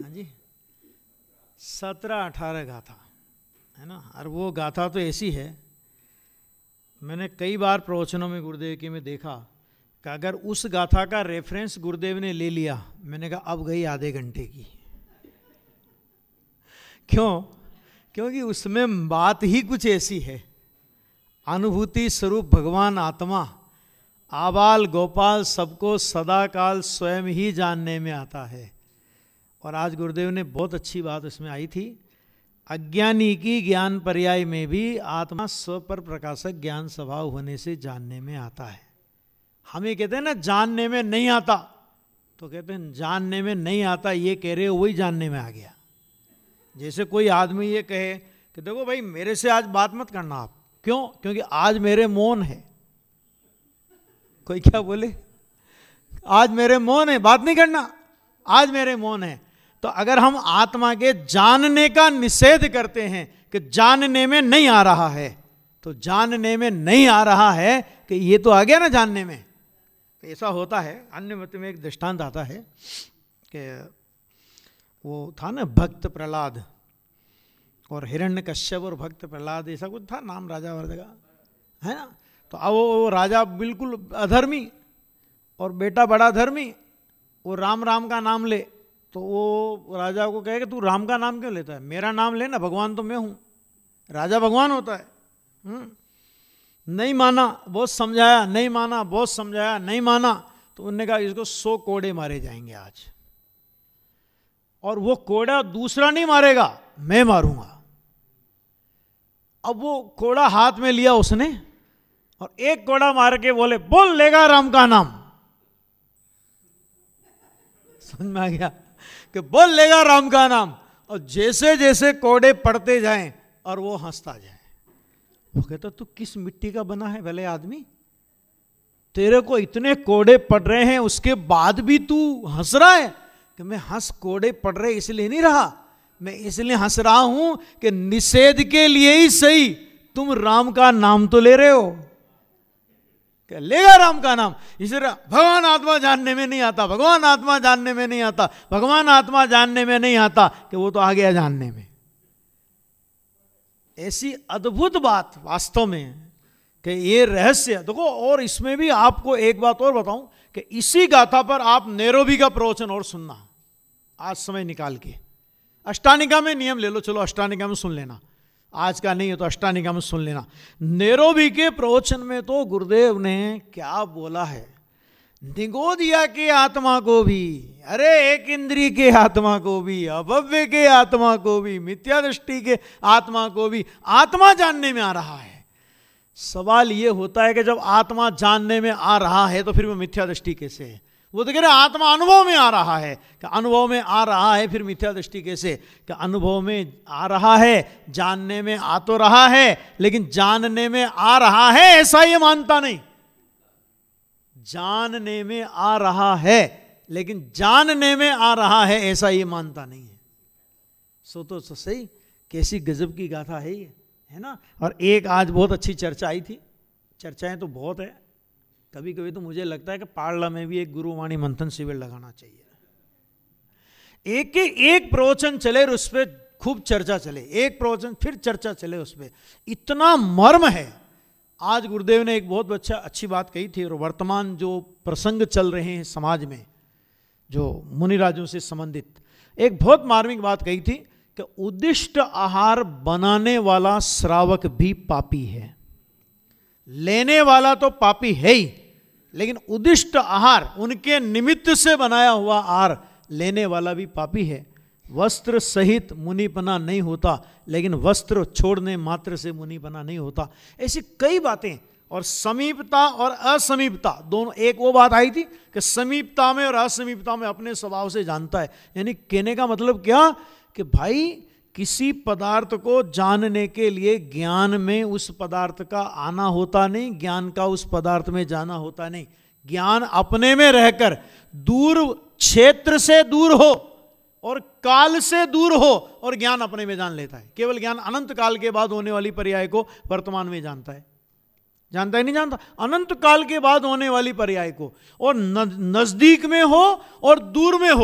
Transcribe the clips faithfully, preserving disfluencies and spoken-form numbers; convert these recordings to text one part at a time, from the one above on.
ना जी, सत्रह अठारह गाथा है ना। और वो गाथा तो ऐसी है, मैंने कई बार प्रवचनों में गुरुदेव के में देखा कि अगर उस गाथा का रेफरेंस गुरुदेव ने ले लिया, मैंने कहा अब गई आधे घंटे की। क्यों? क्योंकि उसमें बात ही कुछ ऐसी है, अनुभूति स्वरूप भगवान आत्मा आबाल गोपाल सबको सदा काल स्वयं ही जानने में आता है। और आज गुरुदेव ने बहुत अच्छी बात उसमें आई थी, अज्ञानी की ज्ञान पर्याय में भी आत्मा स्व पर प्रकाशक ज्ञान स्वभाव होने से जानने में आता है। हमें कहते हैं ना जानने में नहीं आता, तो कहते हैं जानने में नहीं आता ये कह रहे हो वही जानने में आ गया। जैसे कोई आदमी ये कहे कि देखो भाई मेरे से आज बात मत करना आप, क्यों? क्योंकि आज मेरे मौन है। कोई क्या बोले, आज मेरे मौन है, बात नहीं करना, आज मेरे मौन है। तो अगर हम आत्मा के जानने का निषेध करते हैं कि जानने में नहीं आ रहा है, तो जानने में नहीं आ रहा है कि ये तो आ गया ना जानने में। तो ऐसा होता है। अन्य मत में एक दृष्टांत आता है कि वो था ना भक्त प्रहलाद और हिरण्यकश्यप और भक्त प्रहलाद, ऐसा कुछ था नाम राजा वाजा का, है ना। तो अब वो राजा बिल्कुल अधर्मी और बेटा बड़ा धर्मी, वो राम राम का नाम ले। तो वो राजा को कहे कि तू राम का नाम क्यों लेता है, मेरा नाम ले ना, भगवान तो मैं हूँ, राजा भगवान होता है। हुँ? नहीं माना, बहुत समझाया, नहीं माना, बहुत समझाया, नहीं माना। तो उन्होंने कहा इसको सौ कोड़े मारे जाएंगे आज, और वो कोड़ा दूसरा नहीं मारेगा, मैं मारूंगा। अब वो कोड़ा हाथ में लिया उसने और एक कोड़ा मार के बोले बोल लेगा राम का नाम। समझ में आ गया कि बोल लेगा राम का नाम। और जैसे जैसे कोड़े पड़ते जाएं और वो हंसता जाए, वो कहता तू किस मिट्टी का बना है भले आदमी, तेरे को इतने कोड़े पड़ रहे हैं उसके बाद भी तू हंस रहा है। कि मैं हंस कोड़े पड़ रहे इसलिए नहीं रहा, मैं इसलिए हंस रहा हूं कि निषेध के लिए ही सही तुम राम का नाम तो ले रहे हो। क्या लेगा राम का नाम? इसलिए भगवान आत्मा जानने में नहीं आता, भगवान आत्मा जानने में नहीं आता, भगवान आत्मा जानने में नहीं आता, कि वो तो आ गया जानने में। ऐसी अद्भुत बात वास्तव में कि ये रहस्य देखो। और इसमें भी आपको एक बात और बताऊं कि इसी गाथा पर आप नैरोबी का प्रवचन और सुनना आज समय निकाल के। अष्टानिका में नियम ले लो, चलो अष्टानिका में सुन लेना, आज का नहीं है तो अष्टानिका में सुन लेना। नैरोबी के प्रवचन में तो गुरुदेव ने क्या बोला है, निगो दिया के आत्मा को भी, अरे एक इंद्री के आत्मा को भी, अभव्य के आत्मा को भी, मिथ्या दृष्टि के आत्मा को भी आत्मा जानने में आ रहा है। सवाल ये होता है कि जब आत्मा जानने में आ रहा है तो फिर वो मिथ्या दृष्टि कैसे है? वो तो कह रहे आत्मा अनुभव में आ रहा है, कि अनुभव में आ रहा है फिर मिथ्या दृष्टि कैसे? कि अनुभव में आ रहा है, जानने में आ तो रहा है, लेकिन जानने में आ रहा है ऐसा ये मानता नहीं। जानने में आ रहा है लेकिन जानने में आ रहा है ऐसा ये मानता नहीं है। सो तो सही, कैसी गजब की गाथा है ये, है ना। और एक आज बहुत अच्छी चर्चा आई थी, चर्चाएं तो बहुत है, कभी कभी तो मुझे लगता है कि पार्ला में भी एक गुरुवाणी मंथन शिविर लगाना चाहिए। एक के एक प्रवचन चले और उस पर खूब चर्चा चले, एक प्रवचन फिर चर्चा चले उस पर, इतना मर्म है। आज गुरुदेव ने एक बहुत अच्छा अच्छी बात कही थी, और वर्तमान जो प्रसंग चल रहे हैं समाज में जो मुनिराजों से संबंधित, एक बहुत मार्मिक बात कही थी कि उद्दिष्ट आहार बनाने वाला श्रावक भी पापी है। लेने वाला तो पापी है ही, लेकिन उद्दिष्ट आहार उनके निमित्त से बनाया हुआ आहार लेने वाला भी पापी है। वस्त्र सहित मुनिपना नहीं होता, लेकिन वस्त्र छोड़ने मात्र से मुनिपना नहीं होता। ऐसी कई बातें। और समीपता और असमीपता दोनों, एक वो बात आई थी कि समीपता में और असमीपता में अपने स्वभाव से जानता है। यानी कहने का मतलब क्या कि भाई किसी पदार्थ को जानने के लिए ज्ञान में उस पदार्थ का आना होता नहीं, ज्ञान का उस पदार्थ में जाना होता नहीं। ज्ञान अपने में रहकर दूर क्षेत्र से दूर हो और काल से दूर हो और ज्ञान अपने में जान लेता है। केवल ज्ञान अनंत काल के बाद होने वाली पर्याय को वर्तमान में जानता है, जानता ही नहीं जानता, अनंत काल के बाद होने वाली पर्याय को। और नजदीक में हो और दूर में हो,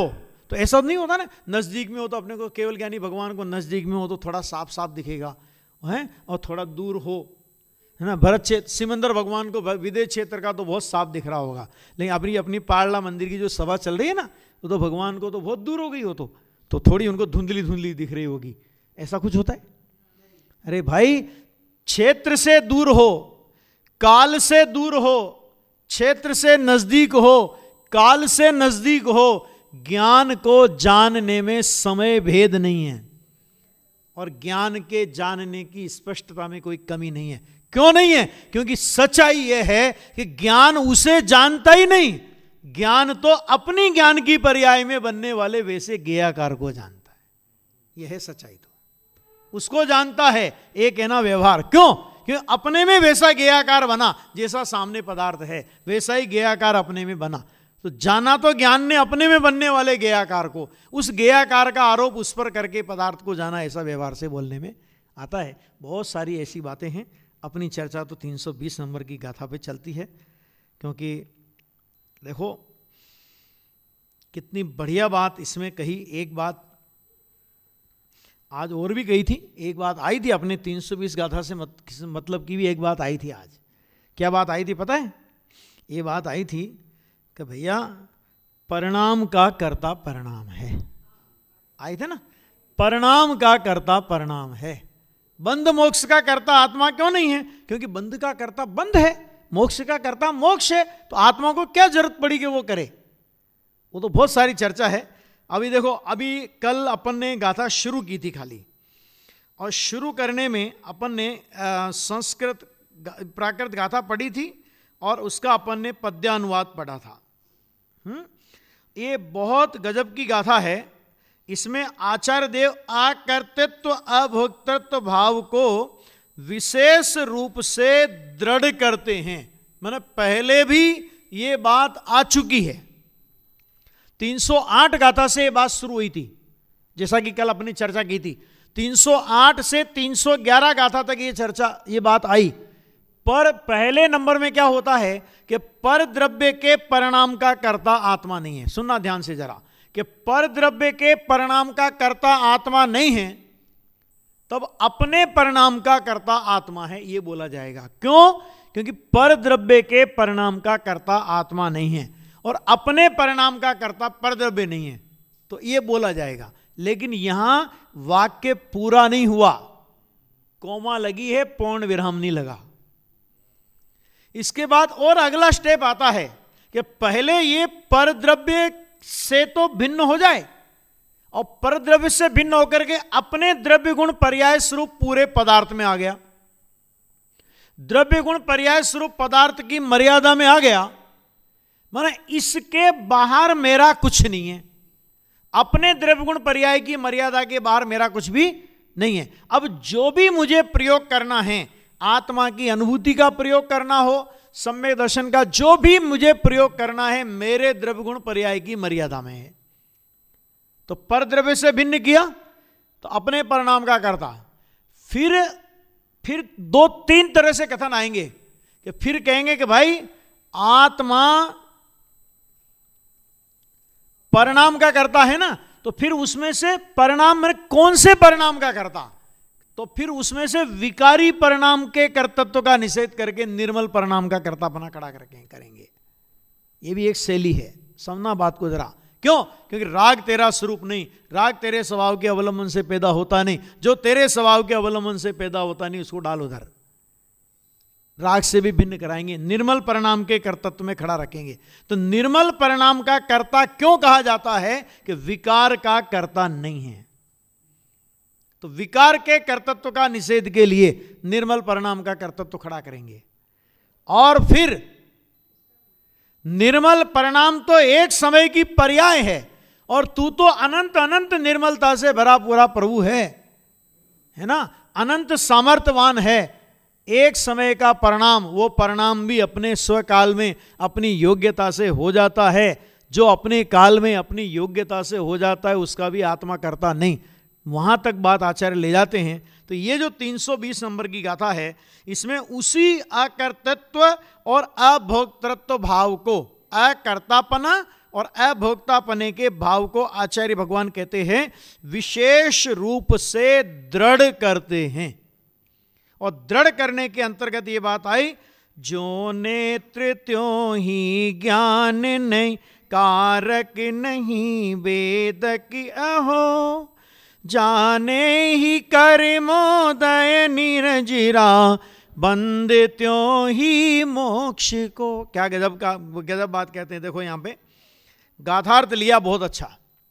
तो ऐसा नहीं होता ना, नज़दीक में हो तो अपने को केवल ज्ञानी भगवान को नज़दीक में हो तो थोड़ा साफ साफ दिखेगा है, और थोड़ा दूर हो है ना, भरत क्षेत्र सिमंदर भगवान को विदेश क्षेत्र का तो बहुत साफ दिख रहा होगा, लेकिन अपनी अपनी पारला मंदिर की जो सभा चल रही है ना, वो तो भगवान को तो बहुत दूर हो गई हो, तो तो थोड़ी उनको धुंधली धुंधली दिख रही होगी, ऐसा कुछ होता है? अरे भाई, क्षेत्र से दूर हो, काल से दूर हो, क्षेत्र से नजदीक हो, काल से नजदीक हो, ज्ञान को जानने में समय भेद नहीं है, और ज्ञान के जानने की स्पष्टता में कोई कमी नहीं है। क्यों नहीं है? क्योंकि सच्चाई यह है कि ज्ञान उसे जानता ही नहीं, ज्ञान तो अपनी ज्ञान की पर्याय में बनने वाले वैसे ज्ञेयाकार को जानता है। यह है सच्चाई, तो उसको जानता है। एक है ना व्यवहार, क्यों? क्योंकि अपने में वैसा ज्ञेयाकार बना, जैसा सामने पदार्थ है वैसा ही ज्ञेयाकार अपने में बना। तो जाना तो ज्ञान ने अपने में बनने वाले ज्ञेयाकार को, उस ज्ञेयाकार का आरोप उस पर करके पदार्थ को जाना, ऐसा व्यवहार से बोलने में आता है। बहुत सारी ऐसी बातें हैं। अपनी चर्चा तो तीन सौ बीस नंबर की गाथा पे चलती है, क्योंकि देखो कितनी बढ़िया बात इसमें कही। एक बात आज और भी कही थी, एक बात आई थी अपने तीन सौ बीस गाथा से मत, मतलब की भी एक बात आई थी आज। क्या बात आई थी पता है? ये बात आई थी कि भैया परिणाम का कर्ता परिणाम है। आई थे ना, परिणाम का कर्ता परिणाम है। बंध मोक्ष का कर्ता आत्मा क्यों नहीं है? क्योंकि बंध का कर्ता बंध है, मोक्ष का कर्ता मोक्ष है, तो आत्मा को क्या जरूरत पड़ी कि वो करे? वो तो बहुत सारी चर्चा है। अभी देखो, अभी कल अपन ने गाथा शुरू की थी खाली, और शुरू करने में अपन ने संस्कृत प्राकृत गाथा पढ़ी थी और उसका अपन ने पद्यानुवाद पढ़ा था। हम्म ये बहुत गजब की गाथा है। इसमें आचार्य देव अकर्तृत्व अभोक्तृत्व भाव को विशेष रूप से दृढ़ करते हैं। मैंने पहले भी ये बात आ चुकी है, तीन सौ आठ गाथा से ये बात शुरू हुई थी, जैसा कि कल अपनी चर्चा की थी। तीन सौ आठ से तीन सौ ग्यारह गाथा तक ये चर्चा ये बात आई। पर पहले नंबर में क्या होता है कि पर द्रव्य के परिणाम का कर्ता आत्मा नहीं है। सुनना ध्यान से जरा, कि पर द्रव्य के परिणाम का कर्ता आत्मा नहीं है, तब अपने परिणाम का कर्ता आत्मा है, यह बोला जाएगा। क्यों? क्योंकि पर द्रव्य के परिणाम का कर्ता आत्मा नहीं है और अपने परिणाम का कर्ता पर द्रव्य नहीं है, तो यह बोला जाएगा। लेकिन यहां वाक्य पूरा नहीं हुआ, कोमा लगी है, पूर्ण विराम नहीं लगा। इसके बाद और अगला स्टेप आता है कि पहले ये पर द्रव्य से तो भिन्न हो जाए, और पर द्रव्य से भिन्न होकर के अपने द्रव्य गुण पर्याय स्वरूप पूरे पदार्थ में आ गया। द्रव्य गुण पर्याय स्वरूप पदार्थ की मर्यादा में आ गया, माने इसके बाहर मेरा कुछ नहीं है, अपने द्रव्य गुण पर्याय की मर्यादा के बाहर मेरा कुछ भी नहीं है। अब जो भी मुझे प्रयोग करना है, आत्मा की अनुभूति का प्रयोग करना हो, सम्यक दर्शन का जो भी मुझे प्रयोग करना है, मेरे द्रव्य गुण पर्याय की मर्यादा में है। तो पर द्रव्य से भिन्न किया तो अपने परिणाम का करता। फिर फिर दो तीन तरह से कथन आएंगे कि फिर कहेंगे कि भाई आत्मा परिणाम का करता है ना, तो फिर उसमें से परिणाम में कौन से परिणाम का करता, तो फिर उसमें से विकारी परिणाम के कर्तृत्व का निषेध करके निर्मल परिणाम का कर्तापना खड़ा करके करेंगे। यह भी एक शैली है, समझना बात को जरा। क्यों? क्योंकि राग तेरा स्वरूप नहीं, राग तेरे स्वभाव के अवलंबन से पैदा होता नहीं, जो तेरे स्वभाव के अवलंबन से पैदा होता नहीं उसको डाल उधर, राग से भी भिन्न कराएंगे, निर्मल परिणाम के कर्तृत्व में खड़ा रखेंगे। तो निर्मल परिणाम का कर्ता क्यों कहा जाता है? कि विकार का कर्ता नहीं है। तो विकार के कर्तृत्व का निषेध के लिए निर्मल परिणाम का कर्तृत्व खड़ा करेंगे। और फिर निर्मल परिणाम तो एक समय की पर्याय है, और तू तो अनंत अनंत निर्मलता से भरा पूरा प्रभु है, है ना, अनंत सामर्थ्यवान है। एक समय का परिणाम, वो परिणाम भी अपने स्वकाल में अपनी योग्यता से हो जाता है। जो अपने काल में अपनी योग्यता से हो जाता है उसका भी आत्मा करता नहीं। वहां तक बात आचार्य ले जाते हैं। तो ये जो तीन सौ बीस नंबर की गाथा है, इसमें उसी अकर्तृत्व और अभोक्तृत्व भाव को, अकर्तापना और अभोक्तापने के भाव को आचार्य भगवान कहते हैं विशेष रूप से दृढ़ करते हैं। और दृढ़ करने के अंतर्गत ये बात आई, जो नेत्र त्यों ही ज्ञान नहीं, कारक नहीं वेद की अहो, जाने ही कर्मोदय निरजिरा, बंद त्यों ही मोक्ष को। क्या गजब का गजब बात कहते हैं। देखो यहां पे गाथार्थ लिया, बहुत अच्छा।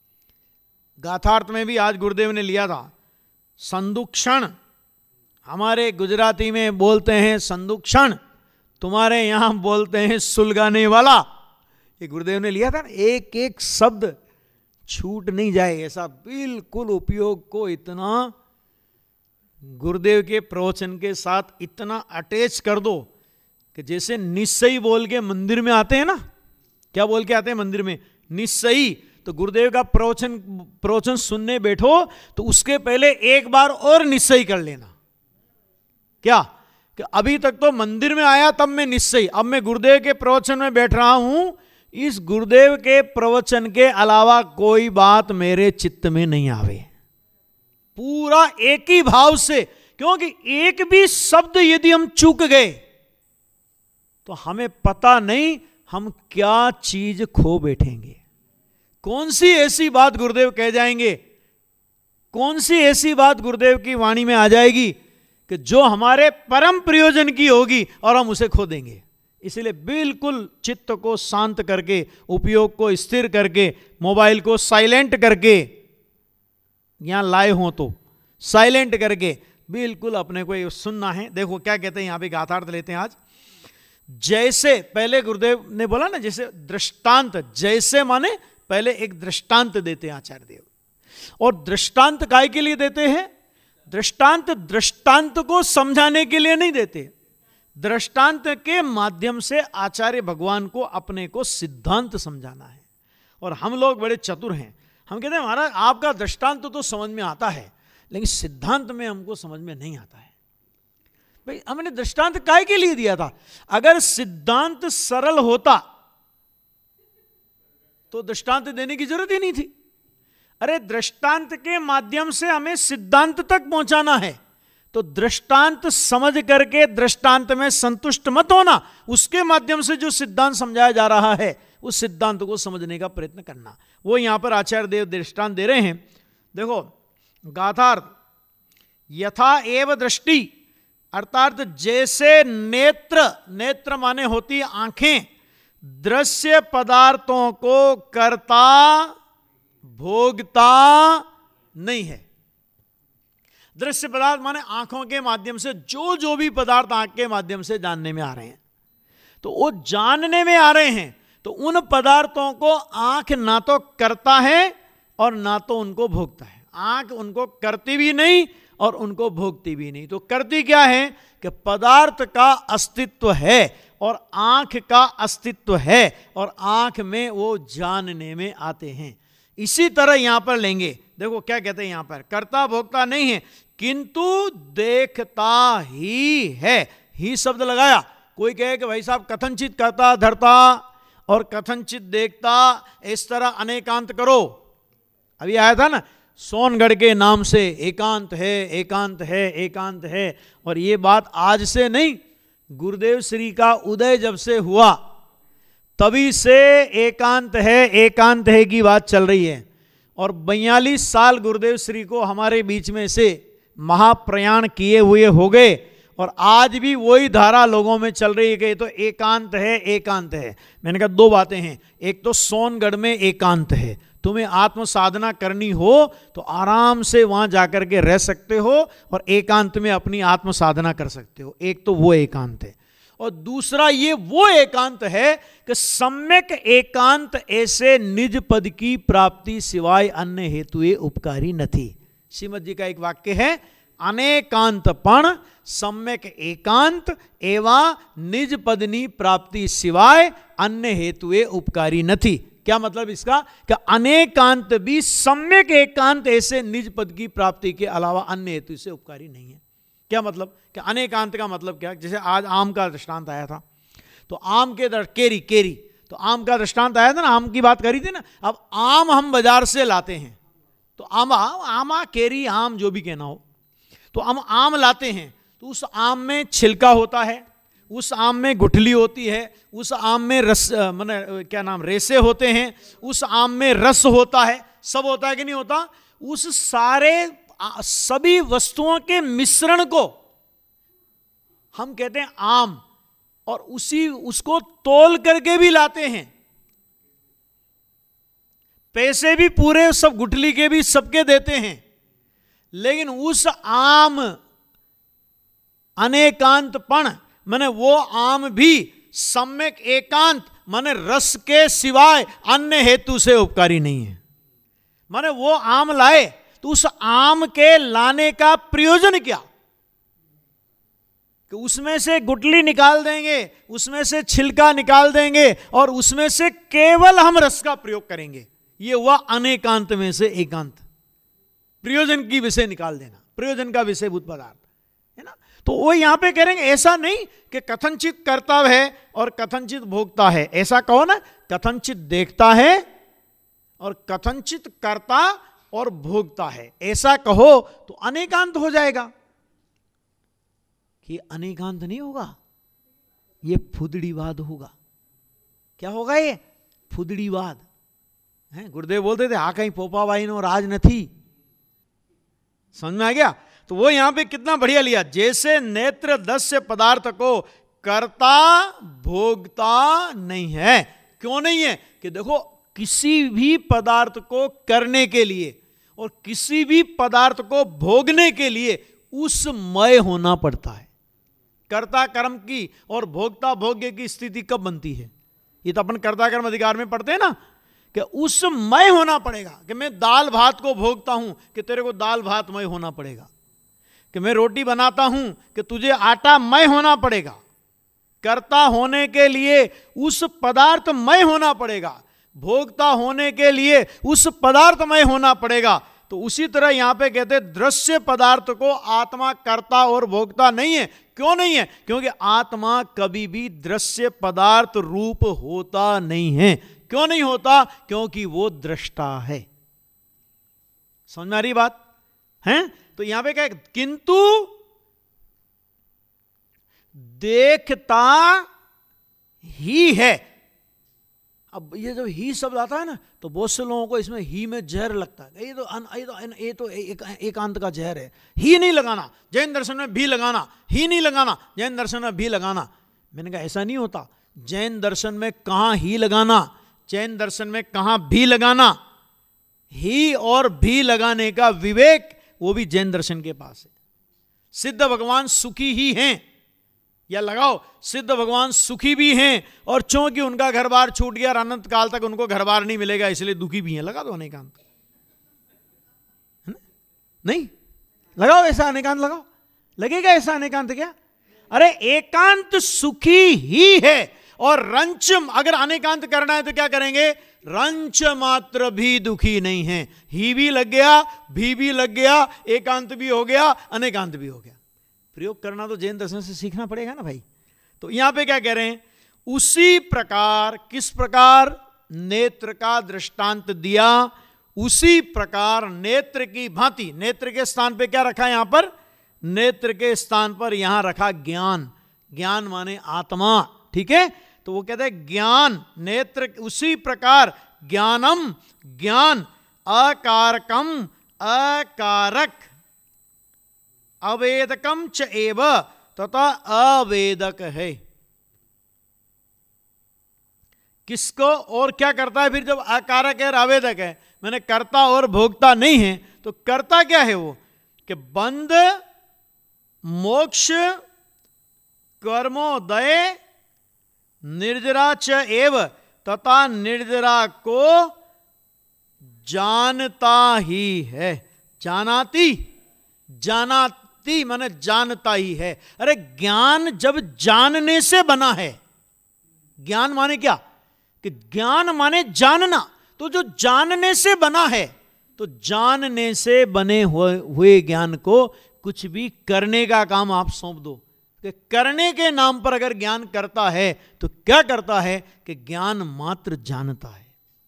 गाथार्थ में भी आज गुरुदेव ने लिया था संदुक्षण। हमारे गुजराती में बोलते हैं संदुक्षण, तुम्हारे यहां बोलते हैं सुलगाने वाला। ये गुरुदेव ने लिया था ना, एक एक शब्द छूट नहीं जाए ऐसा बिल्कुल उपयोग को इतना गुरुदेव के प्रवचन के साथ इतना अटैच कर दो कि जैसे निश्चयी बोल के मंदिर में आते हैं ना, क्या बोल के आते हैं मंदिर में, निश्चयी। तो गुरुदेव का प्रवचन प्रवचन सुनने बैठो तो उसके पहले एक बार और निश्चयी कर लेना। क्या कि अभी तक तो मंदिर में आया तब मैं निश्चयी, अब मैं गुरुदेव के प्रवचन में बैठ रहा हूं, इस गुरुदेव के प्रवचन के अलावा कोई बात मेरे चित्त में नहीं आवे, पूरा एक ही भाव से। क्योंकि एक भी शब्द यदि हम चूक गए तो हमें पता नहीं हम क्या चीज खो बैठेंगे। कौन सी ऐसी बात गुरुदेव कह जाएंगे, कौन सी ऐसी बात गुरुदेव की वाणी में आ जाएगी कि जो हमारे परम प्रयोजन की होगी और हम उसे खो देंगे। इसलिए बिल्कुल चित्त को शांत करके, उपयोग को स्थिर करके, मोबाइल को साइलेंट करके, यहां लाए हो तो साइलेंट करके बिल्कुल अपने को ये सुनना है। देखो क्या कहते हैं यहां पे, गाथार्थ लेते हैं आज। जैसे पहले गुरुदेव ने बोला ना, जैसे दृष्टांत, जैसे माने पहले एक दृष्टांत देते हैं आचार्य देव। और दृष्टांत काय के लिए देते हैं? दृष्टांत दृष्टांत को समझाने के लिए नहीं देते, दृष्टांत के माध्यम से आचार्य भगवान को अपने को सिद्धांत समझाना है। और हम लोग बड़े चतुर हैं, हम कहते हैं महाराज आपका दृष्टांत तो, तो समझ में आता है लेकिन सिद्धांत में हमको समझ में नहीं आता है। भाई हमने दृष्टांत काय के लिए दिया था? अगर सिद्धांत सरल होता तो दृष्टांत देने की जरूरत ही नहीं थी। अरे दृष्टांत के माध्यम से हमें सिद्धांत तक पहुंचाना है, तो दृष्टांत समझ करके दृष्टांत में संतुष्ट मत होना, उसके माध्यम से जो सिद्धांत समझाया जा रहा है उस सिद्धांत को समझने का प्रयत्न करना। वो यहां पर आचार्य देव दृष्टांत दे रहे हैं। देखो गाथार्थ, यथा एव दृष्टि, अर्थात जैसे नेत्र, नेत्र माने होती आंखें, दृश्य पदार्थों को करता भोगता नहीं है। दृश्य पदार्थ माने आंखों के माध्यम से जो जो भी पदार्थ आंख के माध्यम से जानने में आ रहे हैं, तो वो जानने में आ रहे हैं, तो उन पदार्थों को आंख ना तो करता है और ना तो उनको भोगता है। आंख उनको करती भी नहीं और उनको भोगती भी नहीं। तो करती क्या है कि पदार्थ का अस्तित्व है और आंख का अस्तित्व है और आंख में वो जानने में आते हैं। इसी तरह यहां पर लेंगे, देखो क्या कहते हैं यहां पर, कर्ता भोक्ता नहीं है किंतु देखता ही है। ही शब्द लगाया, कोई कहे कि भाई साहब कथनचित करता धरता और कथनचित देखता, इस तरह अनेकांत करो। अभी आया था ना, सोनगढ़ के नाम से एकांत है, एकांत है, एकांत है। और ये बात आज से नहीं, गुरुदेव श्री का उदय जब से हुआ तभी से एकांत है, एकांत है की बात चल रही है। और बयालीस साल गुरुदेव श्री को हमारे बीच में से महाप्रयाण किए हुए हो गए और आज भी वही धारा लोगों में चल रही है कि तो एकांत है, एकांत है। मैंने कहा दो बातें हैं, एक तो सोनगढ़ में एकांत है, तुम्हें आत्म साधना करनी हो तो आराम से वहां जाकर के रह सकते हो और एकांत में अपनी आत्म साधना कर सकते हो। एक तो वो एकांत है, और दूसरा ये वो एकांत है कि सम्यक एकांत ऐसे निज पद की प्राप्ति सिवाय अन्य हेतुए उपकारी नथी। श्रीमद जी का एक वाक्य है, अनेकांतपण सम्यक एकांत एवं निज पदनी प्राप्ति सिवाय अन्य हेतुए उपकारी नथी। क्या मतलब इसका? कि अनेकांत भी सम्यक एकांत ऐसे निज पद की प्राप्ति के अलावा अन्य हेतु से उपकारी नहीं है। क्या मतलब? कि अनेकांत का मतलब क्या? जैसे आज आम का दृष्टांत आया था, तो आम के दर केरी, केरी तो आम का दृष्टांत आया था ना, आम की बात करी थी ना। अब आम हम बाजार से लाते हैं, तो आम आमा केरी आम जो भी कहना हो, तो हम आम लाते हैं, तो उस आम में छिलका होता है, उस आम में गुठली होती है, उस आम में रस माने क्या नाम रेसे होते हैं, उस आम में रस होता है, सब होता है कि नहीं होता। उस सारे सभी वस्तुओं के मिश्रण को हम कहते हैं आम, और उसी उसको तोल करके भी लाते हैं, पैसे भी पूरे सब गुठली के भी सबके देते हैं, लेकिन उस आम अनेकांतपण माने वो आम भी सम्यक एकांत माने रस के सिवाय अन्य हेतु से उपकारी नहीं है। माने वो आम लाए तो उस आम के लाने का प्रयोजन क्या, कि उसमें से गुठली निकाल देंगे, उसमें से छिलका निकाल देंगे और उसमें से केवल हम रस का प्रयोग करेंगे। ये हुआ अनेकांत में से एकांत, प्रयोजन की विषय निकाल देना, प्रयोजन का विषयभूत पदार्थ है ना। तो वो यहां पे कह रहे हैं ऐसा नहीं कि कथनचित कर्ता है और कथनचित भोगता है, ऐसा कहो ना, कथनचित देखता है और कथनचित कर्ता और भोगता है, ऐसा कहो तो अनेकांत हो जाएगा। कि अनेकांत नहीं होगा, ये फुदड़ीवाद होगा। क्या होगा ये? फुदड़ीवाद है। गुरुदेव बोलते थे, हा कहीं पोपा बाई नो राज न थी। समझ में आ गया? तो वो यहां पे कितना बढ़िया लिया, जैसे नेत्र दस्य पदार्थ को कर्ता भोगता नहीं है। क्यों नहीं है? कि देखो किसी भी पदार्थ को करने के लिए और किसी भी पदार्थ को भोगने के लिए उसमय होना पड़ता है। कर्ता कर्म की और भोक्ता भोग्य की स्थिति कब बनती है? ये तो अपन कर्ता कर्म अधिकार में पढ़ते हैं ना, कि उसमय होना पड़ेगा। कि मैं दाल भात को भोगता हूं, कि तेरे को दाल भात मय होना पड़ेगा। कि मैं रोटी बनाता हूं, कि तुझे आटा मय होना पड़ेगा। कर्ता होने के लिए उस पदार्थ मय होना पड़ेगा, भोक्ता होने के लिए उस पदार्थ मय होना पड़ेगा। तो उसी तरह यहां पे कहते हैं दृश्य पदार्थ को आत्मा कर्ता और भोक्ता नहीं है। क्यों नहीं है? क्योंकि आत्मा कभी भी दृश्य पदार्थ रूप होता नहीं है। क्यों नहीं होता? क्योंकि वो दृष्टा है। समझ में आ रही बात है? तो यहां पे क्या है? किंतु देखता ही है। अब ये जब ही शब्द आता है ना, तो बहुत से लोगों को इसमें ही में जहर लगता है। ये तो अन, ये तो, ये तो एक, एकांत का जहर है। ही नहीं लगाना, जैन दर्शन में भी लगाना, ही नहीं लगाना, जैन दर्शन में भी लगाना। मैंने कहा ऐसा नहीं होता। जैन दर्शन में कहां ही लगाना, जैन दर्शन में कहां भी लगाना। ही और भी लगाने का विवेक वो भी जैन दर्शन के पास है। सिद्ध भगवान सुखी ही हैं, या लगाओ सिद्ध भगवान सुखी भी हैं, और चूंकि उनका घर बार छूट गया और अनंत काल तक उनको घर बार नहीं मिलेगा, इसलिए दुखी भी हैं। लगा दो अनेकांत, नहीं लगाओ ऐसा अनेकांत लगाओ, लगेगा ऐसा अनेकांत क्या? अरे एकांत सुखी ही है, और रंच अगर अनेकांत करना है तो क्या करेंगे? रंच मात्र भी दुखी नहीं है। ही भी लग गया, भी भी लग गया, एकांत भी हो गया, अनेकांत भी हो गया। प्रयोग करना तो जैन दर्शन से सीखना पड़ेगा ना भाई। तो यहां पे क्या कह रहे हैं? उसी प्रकार, किस प्रकार? नेत्र का दृष्टांत दिया, उसी प्रकार नेत्र की भांति। नेत्र के स्थान पे क्या रखा? यहां पर नेत्र के स्थान पर यहां रखा ज्ञान। ज्ञान माने आत्मा, ठीक है? तो वो कहते हैं ज्ञान नेत्र, उसी प्रकार ज्ञानम, ज्ञान अकारकम, अकारक, अवेदकम च एव तथा अवेदक है। किसको और क्या करता है? फिर जब अकारक है और अवेदक है, मैंने कर्ता और भोक्ता नहीं है, तो कर्ता क्या है? वो कि बंध, मोक्ष, कर्मोदय, निर्जरा च एव तथा निर्जरा को जानता ही है। जानाती, जानाती माने जानता ही है। अरे ज्ञान जब जानने से बना है, ज्ञान माने क्या? कि ज्ञान माने जानना। तो जो जानने से बना है, तो जानने से बने हुए ज्ञान को कुछ भी करने का काम आप सौंप दो, कि करने के नाम पर अगर ज्ञान करता है तो क्या करता है कि ज्ञान मात्र जानता है।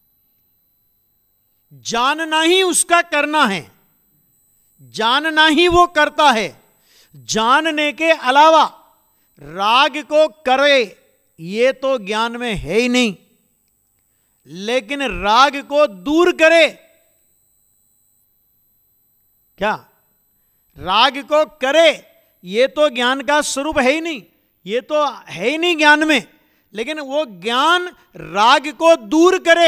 जानना ही उसका करना है, जानना ही वो करता है। जानने के अलावा राग को करे ये तो ज्ञान में है ही नहीं, लेकिन राग को दूर करे, क्या राग को करे ये तो ज्ञान का स्वरूप है ही नहीं, ये तो है ही नहीं ज्ञान में, लेकिन वो ज्ञान राग को दूर करे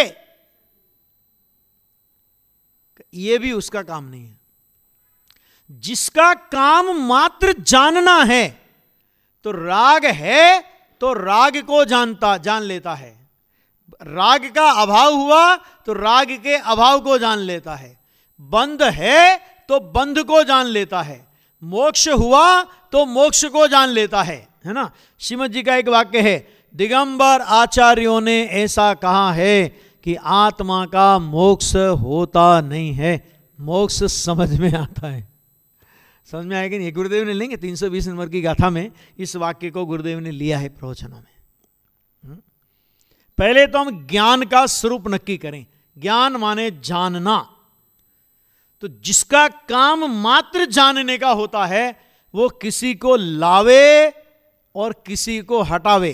ये भी उसका काम नहीं है। जिसका काम मात्र जानना है, तो राग है तो राग को जानता जान लेता है, राग का अभाव हुआ तो राग के अभाव को जान लेता है, बंध है तो बंध को जान लेता है, मोक्ष हुआ तो मोक्ष को जान लेता है, है ना। श्रीमद जी का एक वाक्य है, दिगंबर आचार्यों ने ऐसा कहा है कि आत्मा का मोक्ष होता नहीं है, मोक्ष समझ में आता है। समझ में आएगा नहीं? गुरुदेव ने लेंगे तीन सौ बीस नंबर की गाथा में इस वाक्य को गुरुदेव ने लिया है प्रवचनों में। पहले तो हम ज्ञान का स्वरूप नक्की करें। ज्ञान माने जानना, तो जिसका काम मात्र जानने का होता है वो किसी को लावे और किसी को हटावे,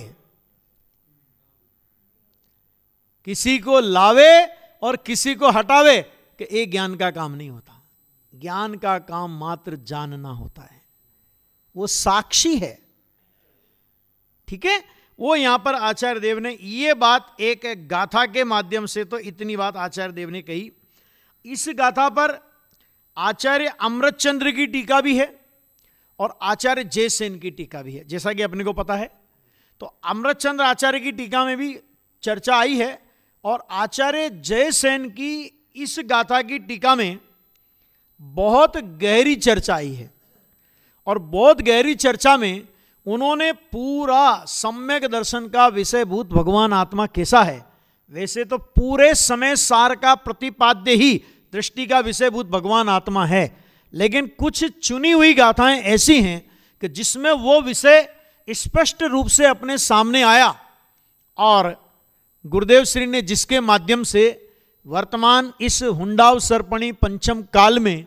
किसी को लावे और किसी को हटावे, कि एक ज्ञान का काम नहीं होता। ज्ञान का काम मात्र जानना होता है, वो साक्षी है। ठीक है, वो यहां पर आचार्य देव ने ये बात एक गाथा के माध्यम से, तो इतनी बात आचार्य देव ने कही। इस गाथा पर आचार्य अमृतचंद्र की टीका भी है और आचार्य जयसेन की टीका भी है, जैसा कि अपने को पता है। तो अमृतचंद्र आचार्य की टीका में भी चर्चा आई है और आचार्य जयसेन की इस गाथा की टीका में बहुत गहरी चर्चा आई है। और बहुत गहरी चर्चा में उन्होंने पूरा सम्यक दर्शन का विषयभूत भगवान आत्मा कैसा है, वैसे तो पूरे समय सार का प्रतिपाद्य ही दृष्टि का विषयभूत भगवान आत्मा है, लेकिन कुछ चुनी हुई गाथाएं ऐसी हैं कि जिसमें वो विषय स्पष्ट रूप से अपने सामने आया और गुरुदेव श्री ने जिसके माध्यम से वर्तमान इस हुंडाव सर्पणी पंचम काल में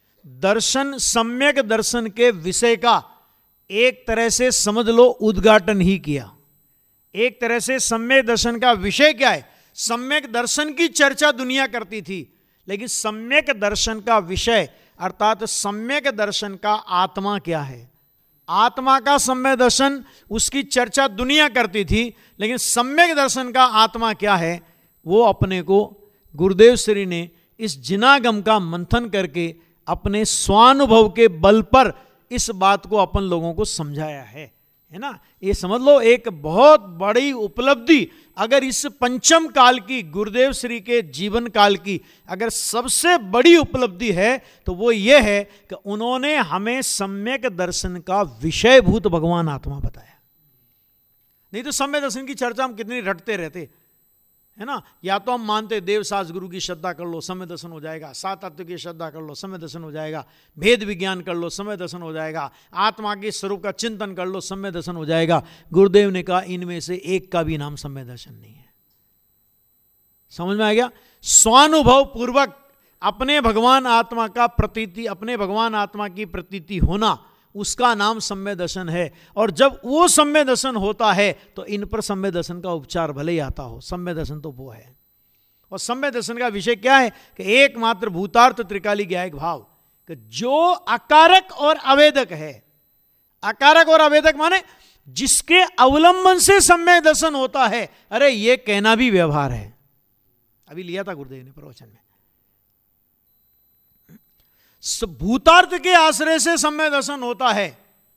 दर्शन, सम्यक दर्शन के विषय का एक तरह से समझ लो उद्घाटन ही किया। एक तरह से सम्यक दर्शन का विषय क्या है, सम्यक दर्शन की चर्चा दुनिया करती थी, लेकिन सम्यक दर्शन का विषय अर्थात सम्यक दर्शन का आत्मा क्या है, आत्मा का सम्यक दर्शन, उसकी चर्चा दुनिया करती थी, लेकिन सम्यक दर्शन का आत्मा क्या है वो अपने को गुरुदेव श्री ने इस जिनागम का मंथन करके अपने स्वानुभव के बल पर इस बात को अपन लोगों को समझाया है, है ना। ये समझ लो एक बहुत बड़ी उपलब्धि, अगर इस पंचम काल की, गुरुदेव श्री के जीवन काल की अगर सबसे बड़ी उपलब्धि है तो वो ये है कि उन्होंने हमें सम्यक दर्शन का विषयभूत भगवान आत्मा बताया। नहीं तो सम्यक दर्शन की चर्चा हम कितनी रटते रहते, है ना। या तो हम मानते देवसास गुरु की श्रद्धा कर लो समय दर्शन हो जाएगा, सात तत्व की श्रद्धा कर लो समय दर्शन हो जाएगा, भेद विज्ञान कर लो समय दर्शन हो जाएगा, आत्मा के स्वरूप का चिंतन कर लो समय दर्शन हो जाएगा। गुरुदेव ने कहा इनमें से एक का भी नाम समय दर्शन नहीं है। समझ में आ गया। स्वानुभव पूर्वक अपने भगवान आत्मा का प्रतीति, अपने भगवान आत्मा की प्रतीति होना, उसका नाम सम्य दर्शन है। और जब वो सम्य दर्शन होता है तो इन पर सम्य दर्शन का उपचार भले ही आता हो, सम्य दर्शन तो वो है। और सम्य दर्शन का विषय क्या है कि एकमात्र भूतार्थ त्रिकाली ज्ञायक भाव, कि जो अकारक और अवेदक है। अकारक और अवेदक माने जिसके अवलंबन से सम्य दर्शन होता है। अरे ये कहना भी व्यवहार है, अभी लिया था गुरुदेव ने प्रवचन में। भूतार्थ के आश्रय से सम्य दर्शन होता है,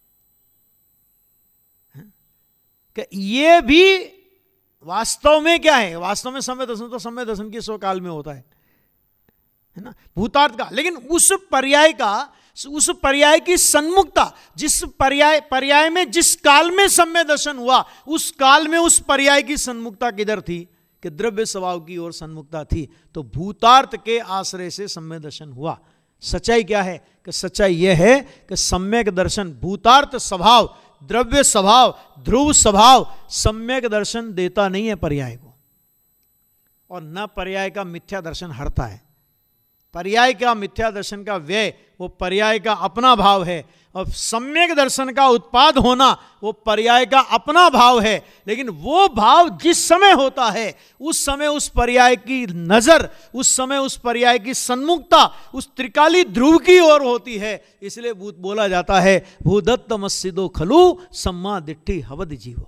कि ये भी वास्तव में क्या है, वास्तव में सम्य दर्शन तो सम्य दर्शन के स्वकाल में होता है, है ना, भूतार्थ का। लेकिन उस पर्याय का, उस पर्याय की सन्मुखता, जिस पर्याय पर्याय में जिस काल में सम्य दर्शन हुआ, उस काल में उस पर्याय की सन्मुखता किधर थी, कि द्रव्य स्वभाव की ओर सन्मुखता थी। तो भूतार्थ के आश्रय से सम्य दर्शन हुआ। सच्चाई क्या है कि सच्चाई यह है कि सम्यक दर्शन भूतार्थ स्वभाव द्रव्य स्वभाव, ध्रुव स्वभाव सम्यक दर्शन देता नहीं है पर्याय को, और न पर्याय का मिथ्या दर्शन हरता है। पर्याय का मिथ्या दर्शन का व्यय वो पर्याय का अपना भाव है, और सम्यक दर्शन का उत्पाद होना वो पर्याय का अपना भाव है। लेकिन वो भाव जिस समय होता है उस समय उस पर्याय की नजर, उस समय उस पर्याय की सन्मुखता उस त्रिकाली ध्रुव की ओर होती है। इसलिए भूत बोला जाता है भूदत्तमस्सिदो खलु सम्मा दिट्ठी हवद जीवो।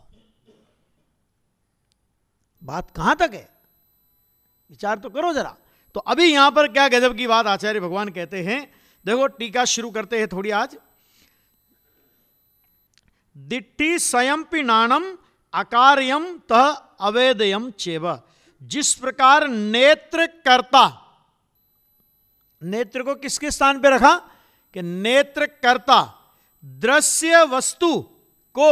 बात कहां तक है, विचार तो करो जरा। तो अभी यहां पर क्या गजब की बात आचार्य भगवान कहते हैं, देखो टीका शुरू करते हैं थोड़ी आज। दिट्ठी स्वयंपि नाणम अकार्यम तह अवेदयम चेव। जिस प्रकार नेत्र कर्ता, नेत्र को किसके स्थान पे रखा कि नेत्र कर्ता दृश्य वस्तु को,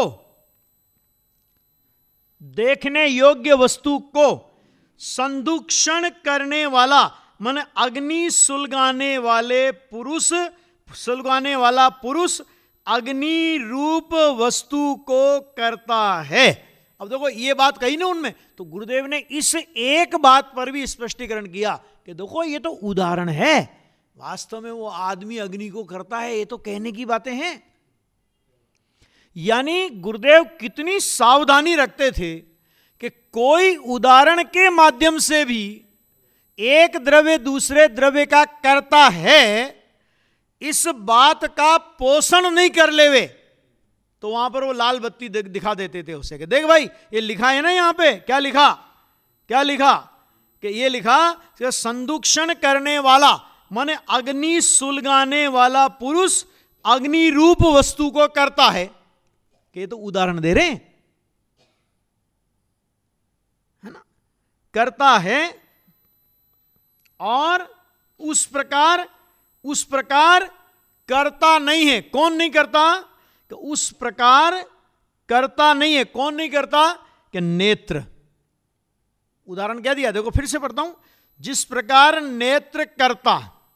देखने योग्य वस्तु को संदुक्षण करने वाला, माने अग्नि सुलगाने वाले पुरुष, सुलगाने वाला पुरुष अग्नि रूप वस्तु को करता है। अब देखो ये बात कही ना उनमें, तो गुरुदेव ने इस एक बात पर भी स्पष्टीकरण किया कि देखो ये तो उदाहरण है, वास्तव में वो आदमी अग्नि को करता है, ये तो कहने की बातें हैं। यानी गुरुदेव कितनी सावधानी रखते थे कि कोई उदाहरण के माध्यम से भी एक द्रव्य दूसरे द्रव्य का करता है इस बात का पोषण नहीं कर लेवे, तो वहां पर वो लाल बत्ती दिखा देते थे उसे कि देख भाई ये लिखा है ना, यहां पे क्या लिखा, क्या लिखा कि ये लिखा कि संदुक्षण करने वाला माने अग्नि सुलगाने वाला पुरुष अग्नि रूप वस्तु को करता है, कि ये तो उदाहरण दे रहे हैं, है ना, करता है। और उस प्रकार उस प्रकार करता नहीं है। कौन नहीं करता कि उस प्रकार करता नहीं है। कौन नहीं करता कि नेत्र। उदाहरण क्या दिया, देखो फिर से पढ़ता हूं। जिस प्रकार नेत्र करता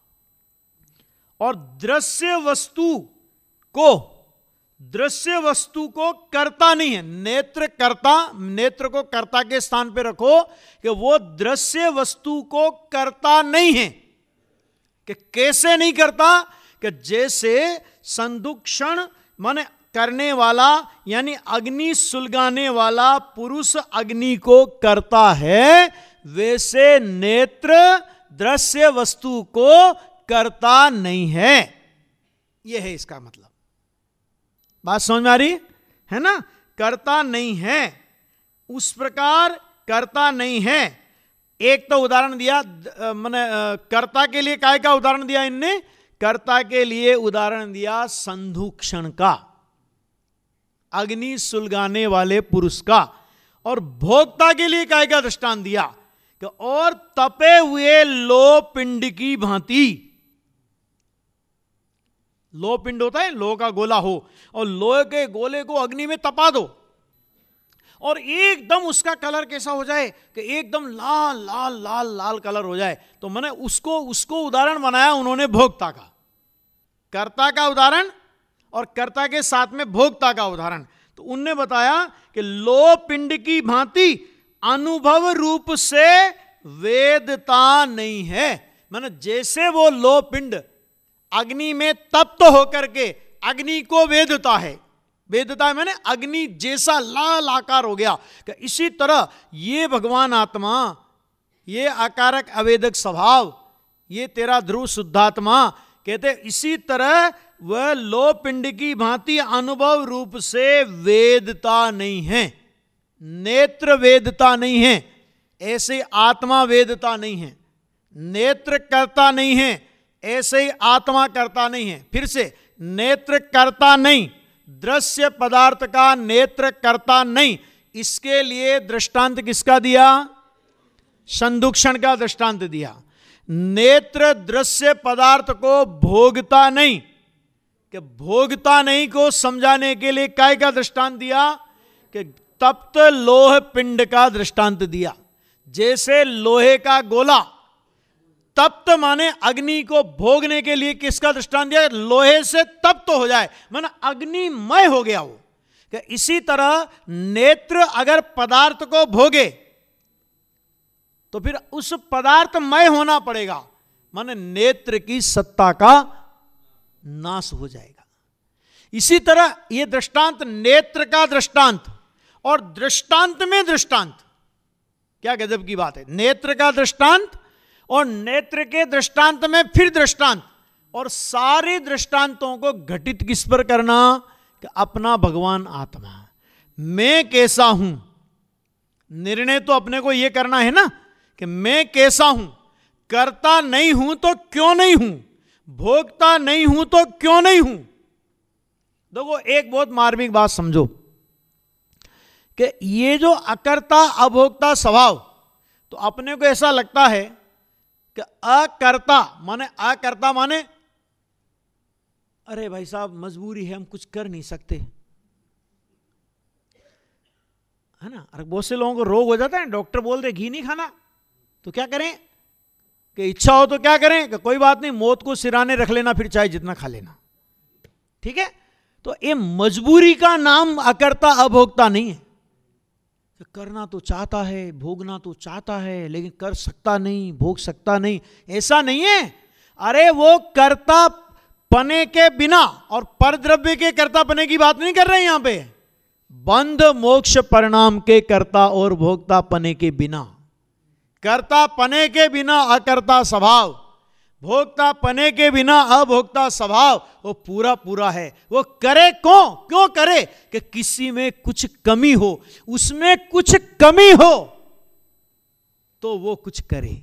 और दृश्य वस्तु को, दृश्य वस्तु को करता नहीं है। नेत्र कर्ता, नेत्र को कर्ता के स्थान पे रखो कि वो दृश्य वस्तु को करता नहीं है। कि कैसे नहीं करता कि जैसे संदुक्षण माने करने वाला यानी अग्नि सुलगाने वाला पुरुष अग्नि को करता है, वैसे नेत्र दृश्य वस्तु को करता नहीं है। यह है इसका मतलब। बात समझ में आ रही है ना, करता नहीं है, उस प्रकार करता नहीं है। एक तो उदाहरण दिया, मैंने कर्ता के लिए काय का उदाहरण दिया इनने, कर्ता के लिए उदाहरण दिया संदुक्षण का, अग्नि सुलगाने वाले पुरुष का। और भोक्ता के लिए काय का दृष्टांत दिया कि और तपे हुए लो पिंड की भांति। लो पिंड होता है, लोह का गोला हो और लोहे के गोले को अग्नि में तपा दो और एकदम उसका कलर कैसा हो जाए कि एकदम लाल लाल लाल लाल कलर हो जाए, तो मैंने उसको उसको उदाहरण बनाया उन्होंने भोक्ता का। कर्ता का उदाहरण और कर्ता के साथ में भोक्ता का उदाहरण। तो उनने बताया कि लो पिंड की भांति अनुभव रूप से वेदता नहीं है। मैंने जैसे वो लो पिंड अग्नि में तप्त होकर के अग्नि को वेदता है, वेदता है मैंने अग्नि जैसा लाल आकार हो गया, कि इसी तरह ये भगवान आत्मा, ये आकारक अवेदक स्वभाव, ये तेरा ध्रुव शुद्धात्मा, कहते इसी तरह वह लो पिंड की भांति अनुभव रूप से वेदता नहीं है, नेत्र वेदता नहीं है, ऐसे आत्मा वेदता नहीं है, नेत्र करता नहीं है, ऐसे ही आत्मा करता नहीं है। फिर से नेत्र करता नहीं, दृश्य पदार्थ का नेत्र करता नहीं। इसके लिए दृष्टांत किसका दिया? संदुक्षण का दृष्टांत दिया। नेत्र दृश्य पदार्थ को भोगता नहीं, कि भोगता नहीं को समझाने के लिए काय का दृष्टांत दिया? कि तप्त लोह पिंड का दृष्टांत दिया। जैसे लोहे का गोला तप्त माने अग्नि को भोगने के लिए किसका दृष्टांत दिया? लोहे से तप्त हो जाए, माने अग्निमय हो गया वो। कि इसी तरह नेत्र अगर पदार्थ को भोगे तो फिर उस पदार्थमय होना पड़ेगा, माने नेत्र की सत्ता का नाश हो जाएगा। इसी तरह यह दृष्टांत, नेत्र का दृष्टांत और दृष्टांत में दृष्टांत, क्या गजब की बात है। नेत्र का दृष्टांत और नेत्र के दृष्टांत में फिर दृष्टांत, और सारे दृष्टांतों को घटित किस पर करना कि अपना भगवान आत्मा, मैं कैसा हूं। निर्णय तो अपने को यह करना है ना कि मैं कैसा हूं, करता नहीं हूं तो क्यों नहीं हूं, भोगता नहीं हूं तो क्यों नहीं हूं। देखो एक बहुत मार्मिक बात समझो कि ये जो अकर्ता अभोक्ता स्वभाव, तो अपने को ऐसा लगता है कि अकर्ता माने अकर्ता माने अरे भाई साहब मजबूरी है, हम कुछ कर नहीं सकते, है ना। अरे बहुत से लोगों को रोग हो जाता है, डॉक्टर बोल दे घी नहीं खाना, तो क्या करें कि इच्छा हो तो क्या करें कि कोई बात नहीं, मौत को सिराने रख लेना, फिर चाहे जितना खा लेना, ठीक है। तो ये मजबूरी का नाम अकर्ता अभोक्ता नहीं है। तो करना तो चाहता है, भोगना तो चाहता है, लेकिन कर सकता नहीं, भोग सकता नहीं, ऐसा नहीं है। अरे वो कर्ता पने के बिना और परद्रव्य के कर्ता पने की बात नहीं कर रहे हैं यहां पे, बंध मोक्ष परिणाम के कर्ता और भोक्ता पने के बिना। कर्ता पने के बिना अकर्ता स्वभाव, भोक्ता पने के बिना अभोक्ता स्वभाव, वो पूरा पूरा है। वो करे क्यों क्यों करे कि किसी में कुछ कमी हो, उसमें कुछ कमी हो तो वो कुछ करे।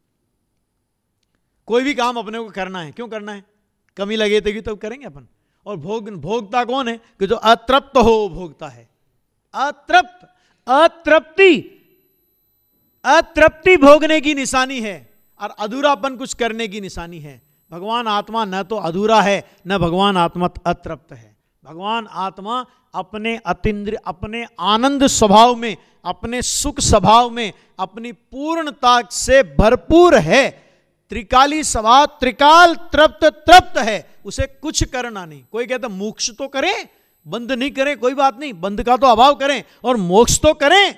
कोई भी काम अपने को करना है, क्यों करना है, कमी लगे तभी तो करेंगे अपन। और भोग भोगता कौन है कि जो अतृप्त हो भोगता है। अतृप्त, अतृप्ति, अतृप्ति भोगने की निशानी है और अधूरापन कुछ करने की निशानी है। भगवान आत्मा न तो अधूरा है न भगवान आत्मा अतृप्त है। भगवान आत्मा अपने अतीन्द्रिय, अपने आनंद स्वभाव में, अपने सुख स्वभाव में, अपनी पूर्णता से भरपूर है। त्रिकाली स्वभाव, त्रिकाल तृप्त तृप्त है, उसे कुछ करना नहीं। कोई कहता मोक्ष तो करें, बंद नहीं करें कोई बात नहीं, बंद का तो अभाव करें और मोक्ष तो करें।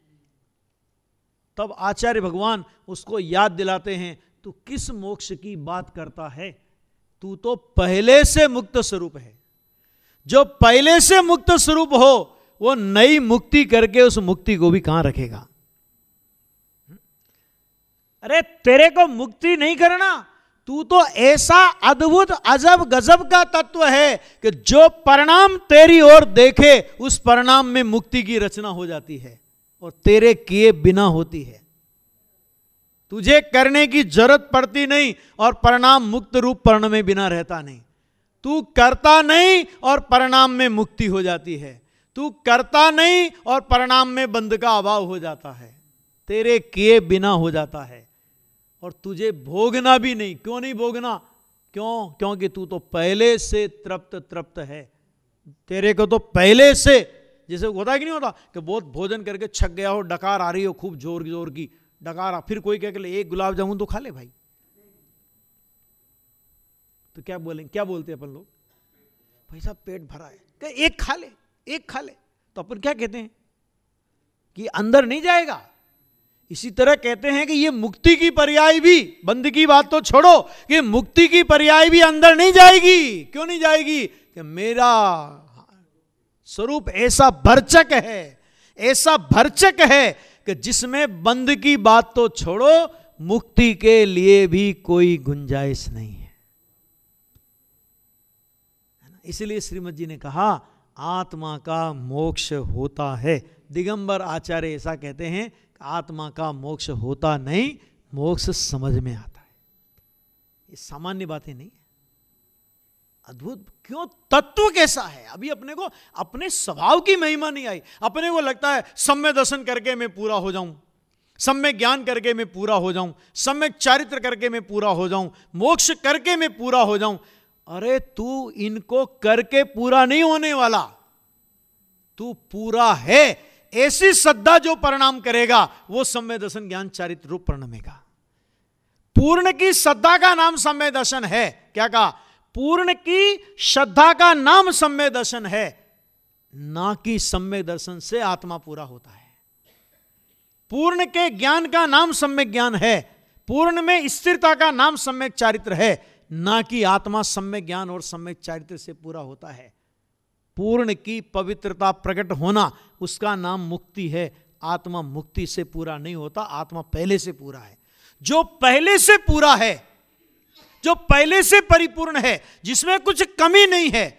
तब आचार्य भगवान उसको याद दिलाते हैं, तू किस मोक्ष की बात करता है, तू तो पहले से मुक्त स्वरूप है। जो पहले से मुक्त स्वरूप हो वो नई मुक्ति करके उस मुक्ति को भी कहां रखेगा। अरे तेरे को मुक्ति नहीं करना, तू तो ऐसा अद्भुत अजब गजब का तत्व है कि जो परिणाम तेरी ओर देखे उस परिणाम में मुक्ति की रचना हो जाती है और तेरे किए बिना होती है। तुझे करने की जरूरत पड़ती नहीं और परिणाम मुक्त रूप परिणाम में बिना रहता नहीं। तू करता नहीं और परिणाम में मुक्ति हो जाती है। तू करता नहीं और परिणाम में बंध का अभाव हो जाता है, तेरे किए बिना हो जाता है। और तुझे भोगना भी नहीं। क्यों नहीं भोगना? क्यों? क्योंकि तू तो पहले से तृप्त तृप्त है। तेरे को तो पहले से, जैसे होता है कि नहीं होता कि बहुत भोजन करके छक गया हो, डकार आ रही हो खूब जोर जोर की डकार, फिर कोई कह के एक गुलाब जामुन तो खा ले भाई, तो क्या बोलेंगे, क्या बोलते हैं अपन लोग, भाई साहब पेट भरा है, कि एक खा ले, एक खा ले, तो अपन क्या कहते हैं कि अंदर नहीं जाएगा। इसी तरह कहते हैं कि ये मुक्ति की पर्याय भी, बंद की बात तो छोड़ो, कि मुक्ति की पर्याय भी अंदर नहीं जाएगी। क्यों नहीं जाएगी? कि मेरा स्वरूप ऐसा भरचक है, ऐसा भरचक है कि जिसमें बंद की बात तो छोड़ो, मुक्ति के लिए भी कोई गुंजाइश नहीं है। इसलिए श्रीमद जी ने कहा आत्मा का मोक्ष होता है। दिगंबर आचार्य ऐसा कहते हैं, आत्मा का मोक्ष होता नहीं, मोक्ष समझ में आता है। ये सामान्य बातें नहीं है, अद्भुत। क्यों? तत्व कैसा है। अभी अपने को अपने स्वभाव की महिमा नहीं आई। अपने को लगता है सम्य दर्शन करके मैं पूरा हो जाऊं, सम्य ज्ञान करके मैं पूरा हो जाऊं, सम्यक चारित्र करके मैं पूरा हो जाऊं, मोक्ष करके मैं पूरा हो जाऊं। अरे तू इनको करके पूरा नहीं होने वाला, तू पूरा है। ऐसी श्रद्धा जो परिणाम करेगा वो सम्य दर्शन ज्ञान चारित्र रूप परिणमेगा। पूर्ण की श्रद्धा का नाम सम्य दर्शन है। क्या कहा? पूर्ण की श्रद्धा का नाम सम्य दर्शन है। ना कि सम्यक दर्शन से आत्मा पूरा होता है। पूर्ण के ज्ञान का नाम सम्यक ज्ञान है, पूर्ण में स्थिरता का नाम सम्यक चारित्र है, ना कि आत्मा सम्यक ज्ञान और सम्यक चारित्र से पूरा होता है। पूर्ण की पवित्रता प्रकट होना, उसका नाम मुक्ति है। आत्मा मुक्ति से पूरा नहीं होता, आत्मा पहले से पूरा है। जो पहले से पूरा है, जो पहले से परिपूर्ण है, जिसमें कुछ कमी नहीं है,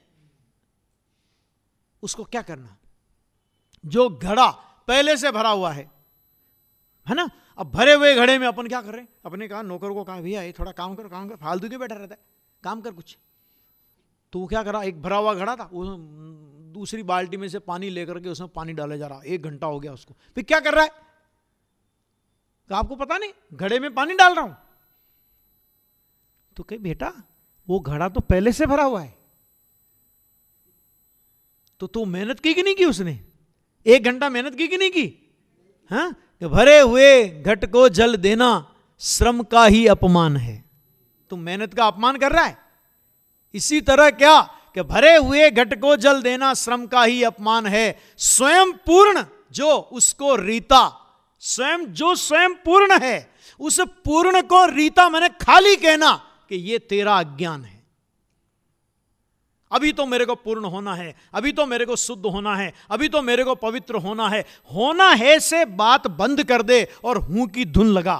उसको क्या करना? जो घड़ा पहले से भरा हुआ है, है ना, अब भरे हुए घड़े में अपन क्या कर रहे हैं? अपने कहा नौकर को कहा भैया ये थोड़ा काम कर, काम कर, फालतू क्यों बैठा रहता है, काम कर कुछ। तो वो क्या करा, एक भरा हुआ घड़ा था, वो दूसरी बाल्टी में से पानी लेकर के उसमें पानी डाले जा रहा, एक घंटा हो गया उसको। फिर क्या कर रहा है? तो आपको पता नहीं, घड़े में पानी डाल रहा हूं। तो कहीं बेटा वो घड़ा तो पहले से भरा हुआ है, तो तू मेहनत की कि नहीं की? उसने एक घंटा मेहनत की कि नहीं की? हाँ, भरे हुए घट को जल देना श्रम का ही अपमान है। तुम मेहनत का अपमान कर रहा है। इसी तरह क्या कि भरे हुए घट को जल देना श्रम का ही अपमान है। स्वयं पूर्ण जो उसको रीता, स्वयं जो स्वयं पूर्ण है, उस पूर्ण को रीता मैंने खाली कहना कि ये तेरा अज्ञान है। अभी तो मेरे को पूर्ण होना है, अभी तो मेरे को शुद्ध होना है, अभी तो मेरे को पवित्र होना है। होना है से बात बंद कर दे और हूं की धुन लगा।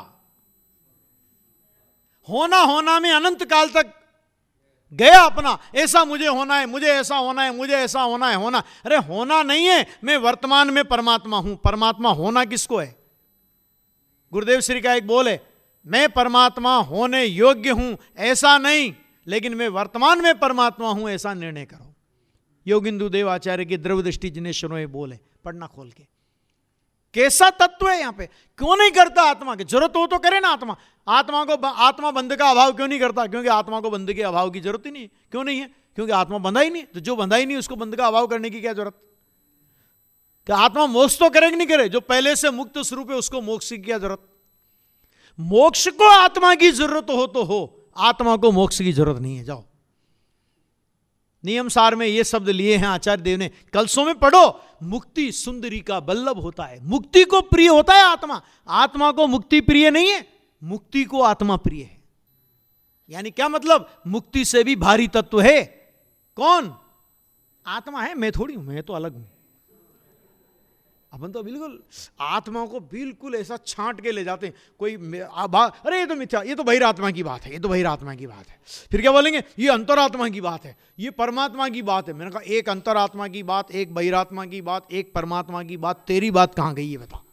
होना होना में अनंत काल तक गया अपना, ऐसा मुझे होना है, मुझे ऐसा होना है, मुझे ऐसा होना है, होना। अरे होना नहीं है, मैं वर्तमान में परमात्मा हूं। परमात्मा होना किसको है? गुरुदेव श्री का एक बोल है, मैं परमात्मा होने योग्य हूं ऐसा नहीं, लेकिन मैं वर्तमान में परमात्मा हूं ऐसा निर्णय करो। योगिंदु देव आचार्य की द्रव्य दृष्टि जिनेश्वरों ये बोल है, पढ़ना खोल के। कैसा तत्व है यहां पे? क्यों नहीं करता आत्मा की? जरूरत हो तो करे ना आत्मा। आत्मा को आत्मा बंध का अभाव क्यों नहीं करता? क्योंकि आत्मा को बंध के अभाव की जरूरत ही नहीं है। क्यों नहीं है? क्योंकि आत्मा बंधा ही नहीं। तो जो बंधा ही नहीं उसको बंध का अभाव करने की क्या जरूरत? कि आत्मा मोक्ष तो करे कि नहीं करे? जो पहले से मुक्त स्वरूप है उसको मोक्ष की क्या जरूरत? मोक्ष को आत्मा की जरूरत हो तो हो, आत्मा को मोक्ष की जरूरत नहीं है। जाओ, नियम सार में ये शब्द लिए हैं आचार्य देव ने, कलसों में पढ़ो। मुक्ति सुंदरी का बल्लभ होता है, मुक्ति को प्रिय होता है आत्मा। आत्मा को मुक्ति प्रिय नहीं है, मुक्ति को आत्मा प्रिय है। यानी क्या मतलब? मुक्ति से भी भारी तत्व है कौन? आत्मा है, मैं थोड़ी हूं, मैं तो अलग हूं। अपन तो बिल्कुल आत्मा को बिल्कुल ऐसा छांट के ले जाते हैं। कोई अरे ये तो मिथ्या, ये तो बहिरात्मा की बात है, ये तो बहिरात्मा की बात है। फिर क्या बोलेंगे? ये अंतरात्मा की बात है, ये परमात्मा की बात है। मैंने कहा एक अंतरात्मा की बात, एक बहिरात्मा की बात, एक परमात्मा की बात, तेरी बात कहां गई है बता?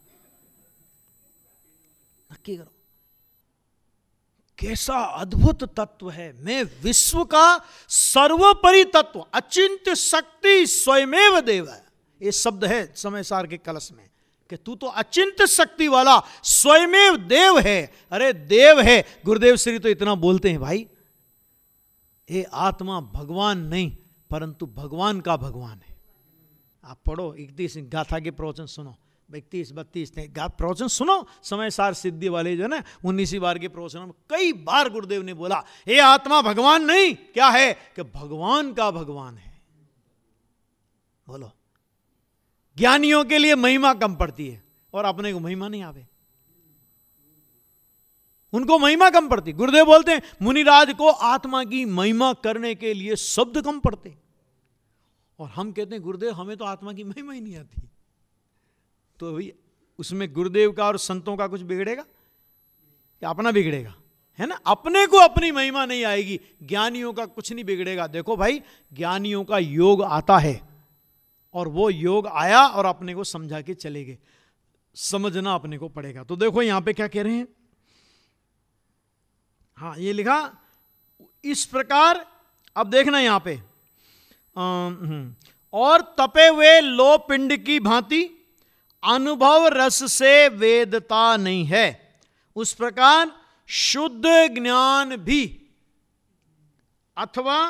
नक्की करो। कैसा अद्भुत तत्व है। मैं विश्व का सर्वोपरि तत्व, अचिंत्य शक्ति स्वयमेव देव है। ये शब्द है समय सार के कलश में कि तू तो अचिंत्य शक्ति वाला स्वयमेव देव है। अरे देव है। गुरुदेव श्री तो इतना बोलते हैं भाई, ये आत्मा भगवान नहीं परंतु भगवान का भगवान है। आप पढ़ो इकतीस गाथा के प्रवचन सुनो, इकतीस बत्तीस प्रवचन सुनो। समय सार सिद्धि वाले जो है ना उन्नीसवीं बार के प्रवचन में कई बार गुरुदेव ने बोला ये आत्मा भगवान नहीं, क्या है कि भगवान का भगवान है। बोलो, ज्ञानियों के लिए महिमा कम पड़ती है और अपने को महिमा नहीं आवे, उनको महिमा कम पड़ती। गुरुदेव बोलते हैं मुनिराज को आत्मा की महिमा करने के लिए शब्द कम पड़ते, और हम कहते हैं गुरुदेव हमें तो आत्मा की महिमा ही नहीं आती। तो भाई उसमें गुरुदेव का और संतों का कुछ बिगड़ेगा या अपना बिगड़ेगा? है ना, अपने को अपनी महिमा नहीं आएगी, ज्ञानियों का कुछ नहीं बिगड़ेगा। देखो भाई, ज्ञानियों का योग आता है और वो योग आया और अपने को समझा के चले गए, समझना अपने को पड़ेगा। तो देखो यहां पे क्या कह रहे हैं, हाँ ये लिखा इस प्रकार। अब देखना यहां पे, और तपे हुए लो पिंड की भांति अनुभव रस से वेदता नहीं है, उस प्रकार शुद्ध ज्ञान भी अथवा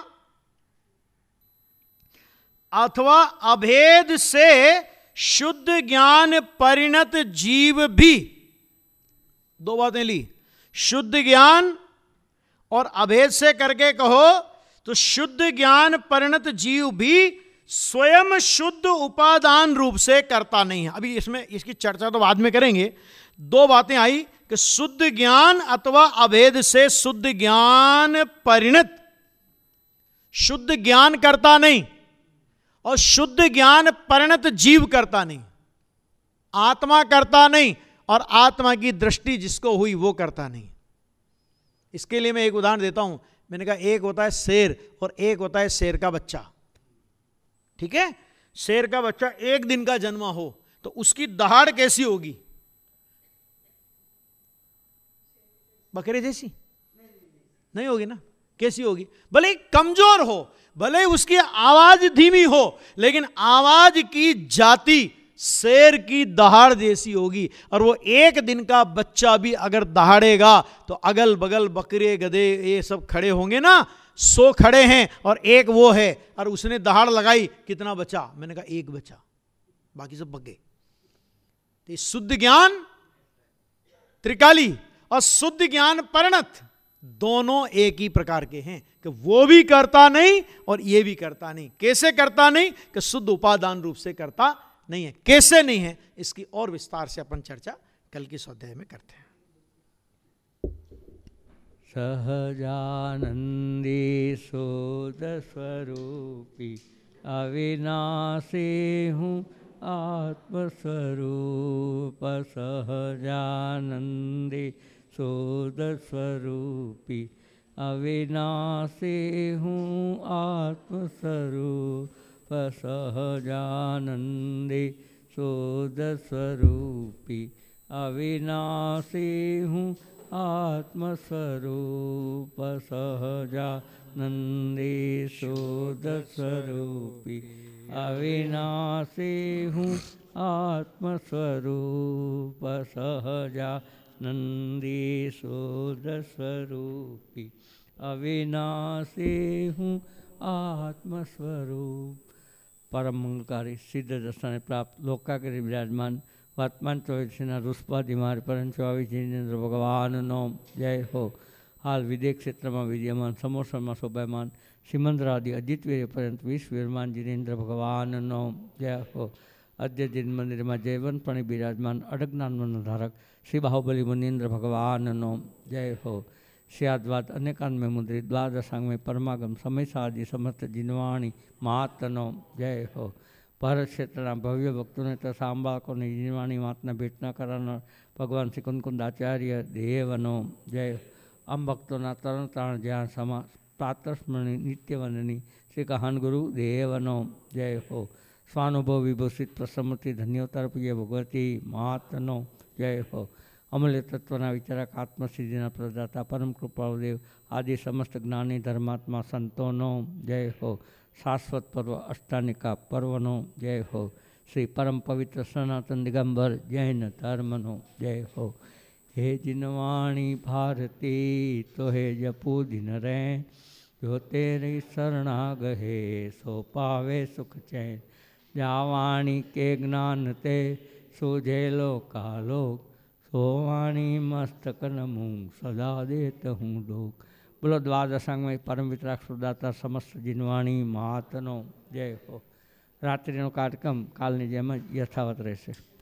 अथवा अभेद से शुद्ध ज्ञान परिणत जीव भी, दो बातें ली, शुद्ध ज्ञान और अभेद से करके कहो तो शुद्ध ज्ञान परिणत जीव भी स्वयं शुद्ध उपादान रूप से करता नहीं है। अभी इसमें इसकी चर्चा तो बाद में करेंगे। दो बातें आई कि शुद्ध ज्ञान अथवा अभेद से शुद्ध ज्ञान परिणत, शुद्ध ज्ञान करता नहीं और शुद्ध ज्ञान परिणत जीव करता नहीं, आत्मा करता नहीं और आत्मा की दृष्टि जिसको हुई वो करता नहीं। इसके लिए मैं एक उदाहरण देता हूं। मैंने कहा एक होता है शेर और एक होता है शेर का बच्चा, ठीक है। शेर का बच्चा एक दिन का जन्मा हो तो उसकी दहाड़ कैसी होगी? बकरे जैसी नहीं होगी ना। कैसी होगी? भले कमजोर हो, भले उसकी आवाज धीमी हो, लेकिन आवाज की जाति शेर की दहाड़ जैसी होगी। और वो एक दिन का बच्चा भी अगर दहाड़ेगा तो अगल बगल बकरे गधे ये सब खड़े होंगे ना, सौ खड़े हैं और एक वो है और उसने दहाड़ लगाई, कितना बचा? मैंने कहा एक बचा, बाकी सब बग गए। तो शुद्ध ज्ञान त्रिकाली और शुद्ध ज्ञान परिणत दोनों एक ही प्रकार के हैं कि वो भी करता नहीं और ये भी करता नहीं। कैसे करता नहीं? कि शुद्ध उपादान रूप से करता नहीं है। कैसे नहीं है इसकी और विस्तार से अपन चर्चा कल की स्वाध्याय में करते हैं। सहजानंदी शोध स्वरूपी अविनाशी हूँ आत्मस्वरूप। सहजानंदी शोध स्वरूपी अविनाशी हूँ आत्मस्वरूप। सहजानंदी शोध स्वरूपी अविनाशी हूँ आत्मस्वरूप। सहजानंदी शोध स्वरूपी अविनाशी हूँ आत्मस्वरूप। सहजानंदी शोध स्वरूपी अविनाशी हूँ आत्मस्वरूप। परम मंगलकारी सिद्ध दर्शन प्राप्त लोकाग्र विराजमान वर्तमान चौबीसना रुष्पादिमार परम चौबीस जिनेन्द्र भगवान नो जय हो। हाल विदेश क्षेत्र में विद्यमान समोसर में शोभायमान सिमंद्रादि अद्वितीय पर्यंत विश्व विराजमान जिनेन्द्र भगवान नो जय हो। अद्य जिन मंदिर में जयवन प्रणि विराजमान अडज्ञान धारक श्री बाहुबली मुनीन्द्र भगवान नो जय हो। श्याद्वाद अनेकान में मुद्रित द्वादशांग में परमागम समय सादि समस्त जिनवाणी महात्नो जय हो। भारत क्षेत्र भव्य भक्तों ने तथा सांबाको ने जिनवाणी महात्मा भेटना कराना भगवान श्री कुंकुंदाचार्य देवनो जय हो। अम भक्तों तरण तारण ज्ञान समा प्रातस्मरणि नित्य वंदनी श्री कहान गुरु देवनो जय हो। स्वानुभव विभूषित प्रसन्नति धन्योतर प्रिय भगवती महात्नो जय हो। अमूल्य तत्वना विचारक आत्मसिद्धिना प्रदाता परम कृपादेव आदि समस्त ज्ञानी धर्मात्मा संतोनो जय हो। शाश्वत पर्व अष्टानिका पर्वनो जय हो। श्री परम पवित्र सनातन दिगंबर जैन धर्मनो जय हो। हे जिनवाणी भारती तो हे जपू दिन रे, जो तेरी शरणाग है सो पावे सुख चैन। जावाणी के ज्ञान ते सूझे लोकालोक, सोवाणी मस्तक नमूँ सदा देत हूँ लोक। बोलो द्वादशांग में परम वितराग सुदाता समस्त जिनवाणी महात्नो जय हो। रात्रिનો કાર્યક્રમ કાલની જેમ જ યથાવત રહેશે।